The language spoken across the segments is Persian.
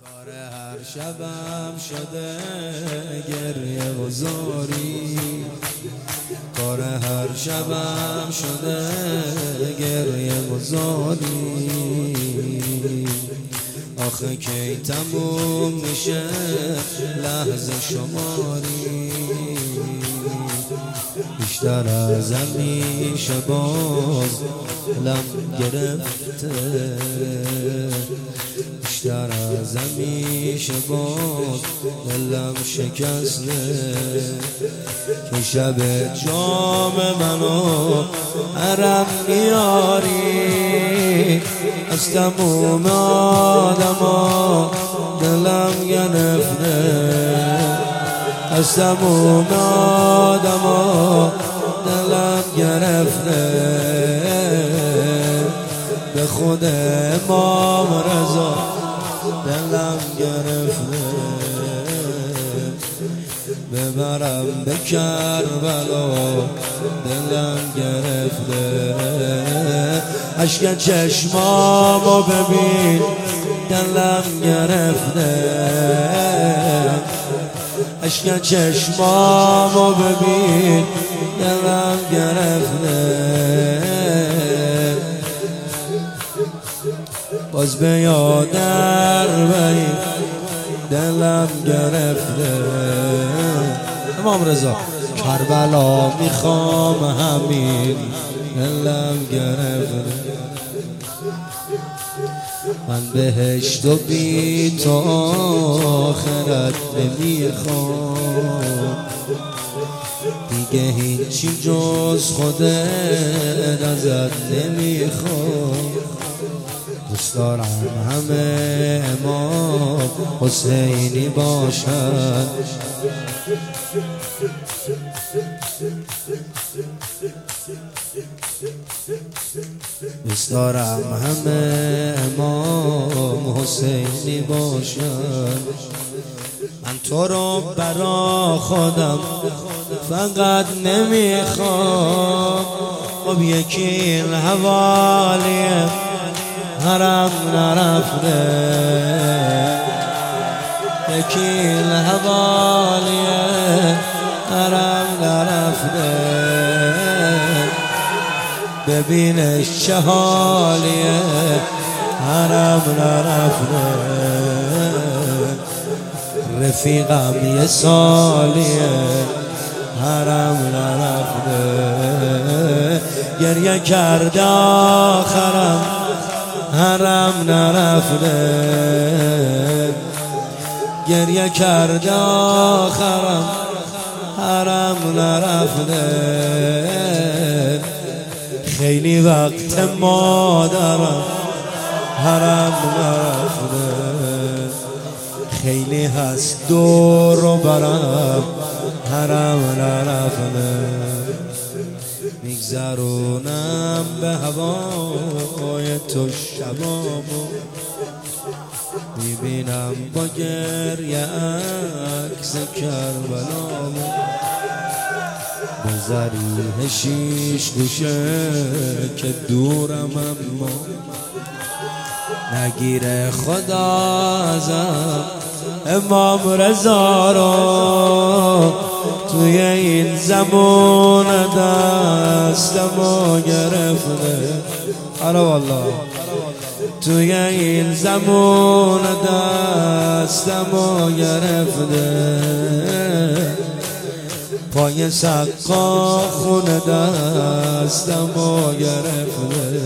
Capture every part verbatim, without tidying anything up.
هر شبم شده گریه و زاری، کار هر شبم شده گریه و زاری. آخه کی تموم میشه لحظه شماری، بیشتر از همیشه باز لم گرفته، بیشتر از همیشه باز دلم شکسته. که شب جام منو حرم میاری، از تموم آدما دلم گرفته، از تموم آدما دلم گرفته. به خود امام رضا دلم گرفته، ببرم به کربلا دلم گرفته. اشک چشمامو ببین دلم گرفته، اشک چشمامو ببین دلم گرفته. باز به یادر بری دلم گرفته. امام رضا کربلا میخوام همین دلم گرفته. من بهشت و بی تو آخرت نمیخوام، دیگه هیچی جز خودت ازت نمیخوام. دوست دارم همه امام حسینی باشن، دوست دارم همه امام حسینی باشن. من تو رو برا خودم فقط نمیخوام، خب یکی حوالی حرم نرفته، یکی حوالی حرم نرفته. ببینش چه حالیه حرم نرفته. رفیقم یه سالیه حرم نرفته. گریه کرده آخرم حرم نرفته، گریه کرده آخرم حرم نرفته. خیلی وقت مادرم حرم نرفته، خیلی هست دور و برم حرم نرفته. میگذرونم به هوای تو شبامو، میبینم با گریه عکس کربلامو. بذاری شیش گوشه که دورم اما نگیره خدا ازم امام رضا رو. توی این زمان دستمو گرفته، آره والله توی این زمان دستمو گرفته. پای سقا خونه دستمو گرفته،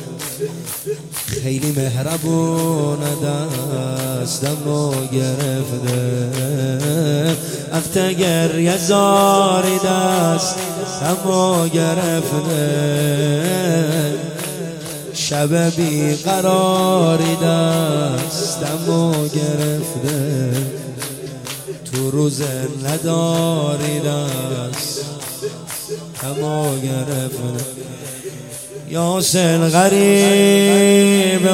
خیلی مهربون دستمو گرفته. وقت گریه زاری دستمو گرفته، شب بیقراری دستمو گرفته. تو روز نداری دستمو گرفته. یا حسین غریب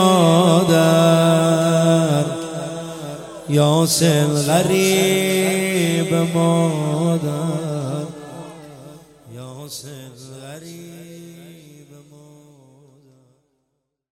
مادر، یا حسین غریب مادر.